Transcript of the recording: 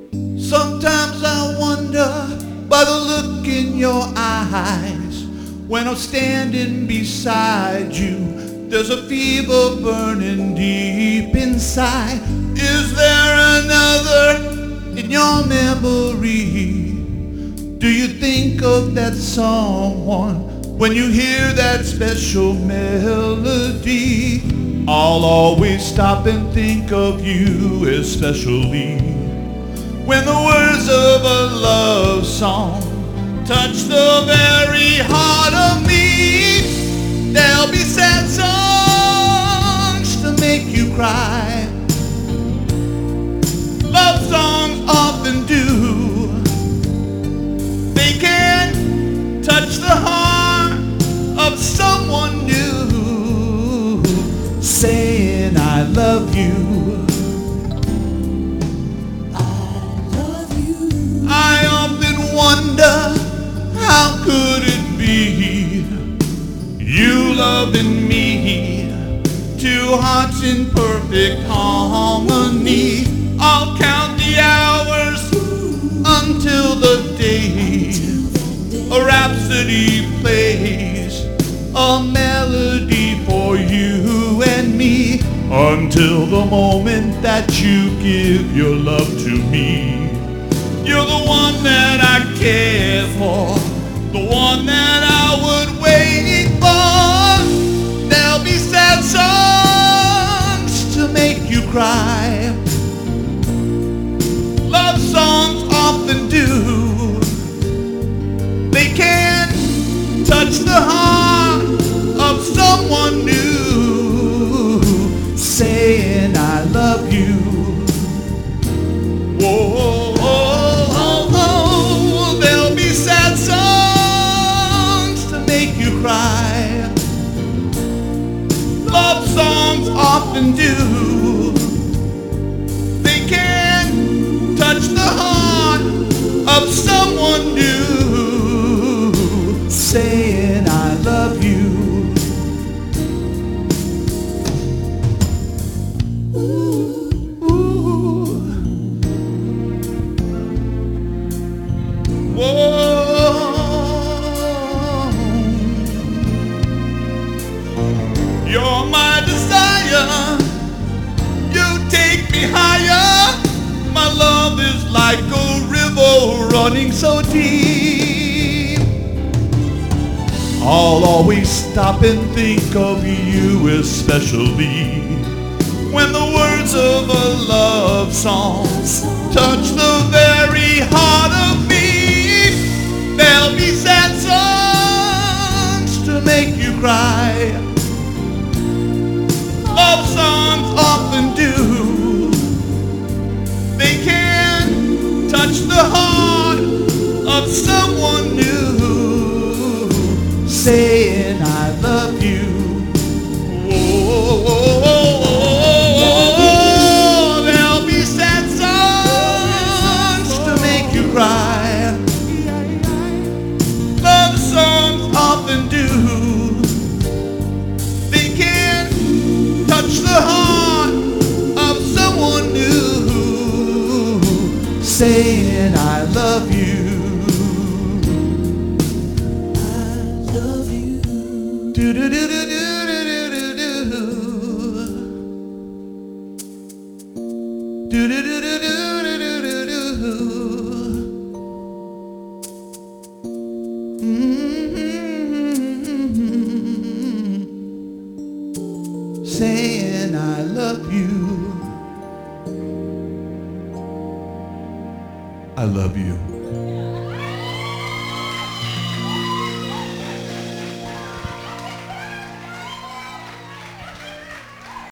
Sometimes I wonder by the look in your eyes. When I'm standing beside you, there's a fever burning deep inside. Is there another in your memory? Do you think of that someone when you hear that special melody? I'll always stop and think of you especially when the words of a love song touch the very heart of me. There'll be sad songs to make you cry. Love songs often do. They can touch the heart of someone new, saying I love you. I often wonder, how could it be? You loving me, two hearts in perfect harmony. I'll count the hours until the day a rhapsody plays, a melody for you and me, until the moment that you give your love to me. You're the one that I care for, the one that I would wait for. There'll be sad songs to make you cry. Love songs often do. They can touch the heart of someone new, saying I love you. Whoa. Cry. Love songs often do. They can touch the heart of someone new, saying I love you. Ooh, ooh. Whoa. You're my desire, you take me higher. My love is like a river running so deep. I'll always stop and think of you especially when the words of a love song touch the very heart of me. There'll be sad songs to make you cry. Love songs often do. They can touch the heart of someone new, saying I love you. Whoa, there'll be sad songs to make you cry. Love songs often do. Touch the heart of someone new, saying I love you. I love you. Do do do do do do do do do do do do do do. Saying I love you. I love you.